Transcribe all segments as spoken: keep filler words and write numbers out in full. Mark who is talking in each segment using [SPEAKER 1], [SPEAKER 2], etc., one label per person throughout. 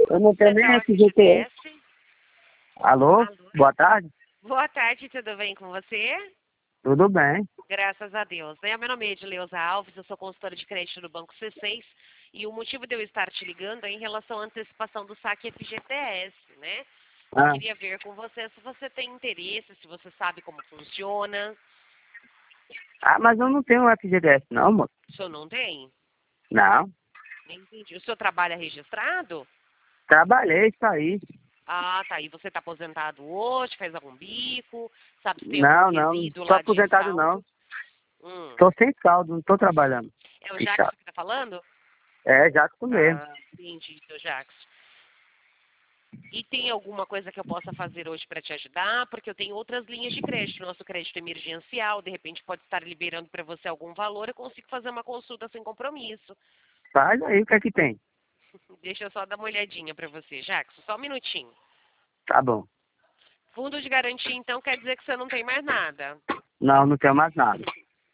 [SPEAKER 1] Eu não tenho nem F G T S. Alô?
[SPEAKER 2] Alô?
[SPEAKER 1] Boa tarde?
[SPEAKER 2] Boa tarde, tudo bem com você?
[SPEAKER 1] Tudo bem.
[SPEAKER 2] Graças a Deus. Né? Meu nome é Edileuza Alves, eu sou consultora de crédito do Banco C seis e o motivo de eu estar te ligando é em relação à antecipação do saque F G T S, né? Eu
[SPEAKER 1] Ah,
[SPEAKER 2] queria ver com você se você tem interesse, se você sabe como funciona.
[SPEAKER 1] ah, mas eu não tenho F G T S não, moço.
[SPEAKER 2] O senhor não tem?
[SPEAKER 1] Não.
[SPEAKER 2] Entendi. O senhor trabalha registrado?
[SPEAKER 1] Trabalhei isso aí.
[SPEAKER 2] Ah, tá. E você está aposentado hoje? Faz algum bico? Sabe se tem algum
[SPEAKER 1] Não, não.
[SPEAKER 2] resíduo
[SPEAKER 1] Tô
[SPEAKER 2] lá de
[SPEAKER 1] aposentado não.
[SPEAKER 2] saldo? Hum.
[SPEAKER 1] Tô sem saldo, não tô trabalhando.
[SPEAKER 2] É o
[SPEAKER 1] Que
[SPEAKER 2] Jackson
[SPEAKER 1] chato.
[SPEAKER 2] que está falando?
[SPEAKER 1] É, já tô mesmo.
[SPEAKER 2] Ah, entendi, seu Jackson. E tem alguma coisa que eu possa fazer hoje para te ajudar? Porque eu tenho outras linhas de crédito. Nosso crédito emergencial, de repente pode estar liberando para você algum valor. Eu consigo fazer uma consulta sem compromisso.
[SPEAKER 1] Faz aí, o que é que tem?
[SPEAKER 2] Deixa eu só dar uma olhadinha para você, Jackson. Só um minutinho.
[SPEAKER 1] Tá bom.
[SPEAKER 2] Fundo de garantia, então, quer dizer que você não tem mais nada.
[SPEAKER 1] Não, não tenho mais nada.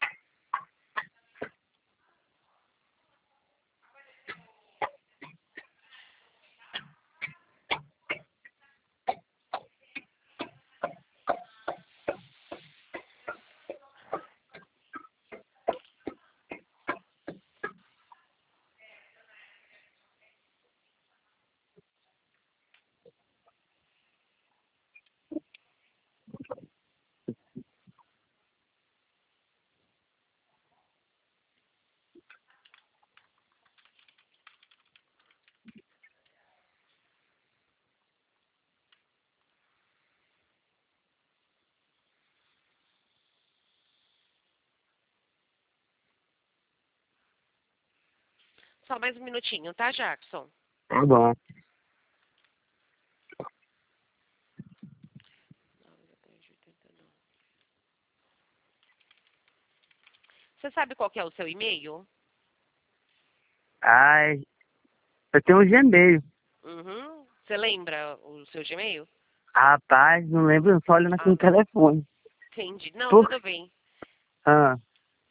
[SPEAKER 2] Só mais um minutinho, tá, Jackson?
[SPEAKER 1] Tá bom.
[SPEAKER 2] Você sabe qual que é o seu e-mail?
[SPEAKER 1] Ai, eu tenho um Gmail.
[SPEAKER 2] Uhum. Você lembra o seu Gmail?
[SPEAKER 1] Rapaz, não lembro, eu só olho aqui
[SPEAKER 2] Ah,
[SPEAKER 1] no telefone.
[SPEAKER 2] entendi. Não,
[SPEAKER 1] Por...
[SPEAKER 2] tudo bem.
[SPEAKER 1] Ah,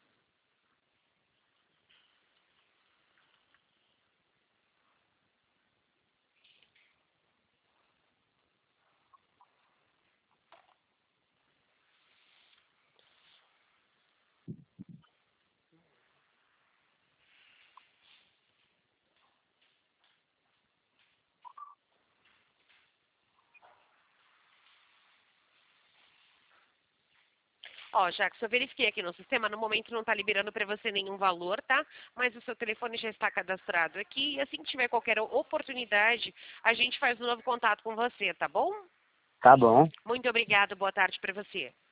[SPEAKER 2] Ó, Jackson, eu verifiquei aqui no sistema, no momento não está liberando para você nenhum valor, tá? Mas o seu telefone já está cadastrado aqui e assim que tiver qualquer oportunidade, a gente faz um novo contato com você, tá bom?
[SPEAKER 1] tá bom.
[SPEAKER 2] Muito obrigada, boa tarde para você.